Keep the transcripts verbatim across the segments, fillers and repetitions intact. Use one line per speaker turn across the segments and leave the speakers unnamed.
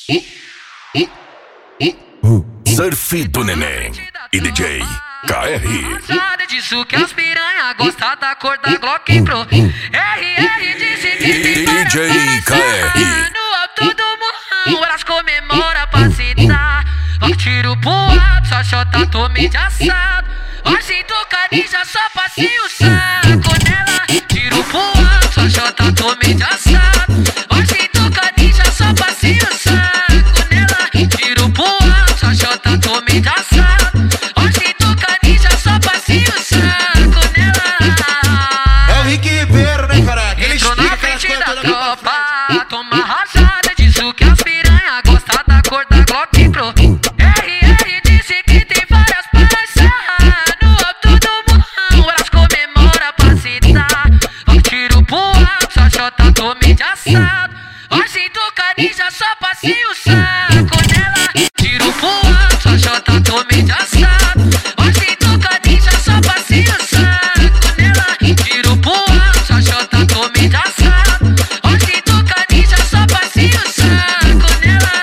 Surf do Neném e D J K R.
Nada disso que as piranha gosta da cor da Glock Pro. R R disse que tem
D J K R.
no alto do morrão, elas comemora pra citar. Vai tiro pro alto, só chota tome de assado. Hoje tocadinha só passinho o saco nela. Tiro pro alto, só chota tome de assado. Hoje tocadinha só passinho o saco nela. Tiro pro alto, só chota tome de assado. Hoje tocadinha só passinho o saco nela.
É o Rick Beiro, né, cara? Ele
entrou
explica
na
aquelas
frente
coisas
da
todas.
tropa, toma rajada, diz o que as piranha gosta da cor da Glock Pro. R R disse que tem várias parças no alto do morrão, elas comemora pra citar. Vai tiro pro alto, só chota tome de assado. Hoje tocadinha só passinho o saco nela. Tiro pro alto, só chota tome de assado. Hoje tocadinha só passinho o saco nela. Tiro pro alto, só chota tome de assado. Hoje tocadinha só passinho o saco nela.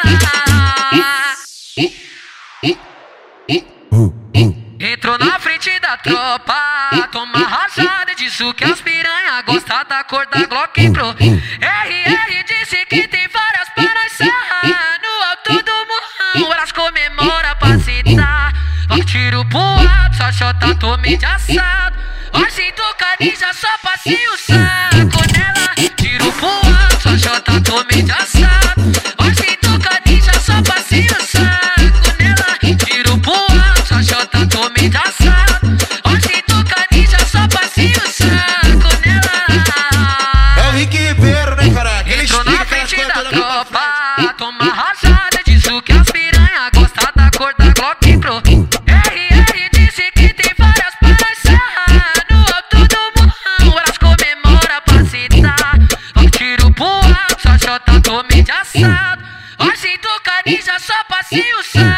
Entrou na frente da tropa, toma rajada, diz o que as piranha gosta da cor da Glock Pro. R R disse que tem várias parças no alto do morrão, elas comemora pra citar. Vai tiro pro alto, só chota tome de assado. Hoje tocadinha só passinho o saco nela. Tiro pro alto, só chota tome de assado. Hoje tocadinha só passinho o saco nela. Tiro pro alto, só chota tome de assado. Hoje tocadinha só passinho o saco nela.
É o Rick Beiro, né, cara? Ele
Entrou
explica
na
aquelas
frente
coisas
da
todas.
tropa, toma rajada, diz o que as piranha gosta da cor da Glock Pro. R R disse que tem várias parças no alto do morrão, elas comemora pra citar. Vai tiro pro alto, só chota tome de assado. Hoje tocadinha só passinho o saco.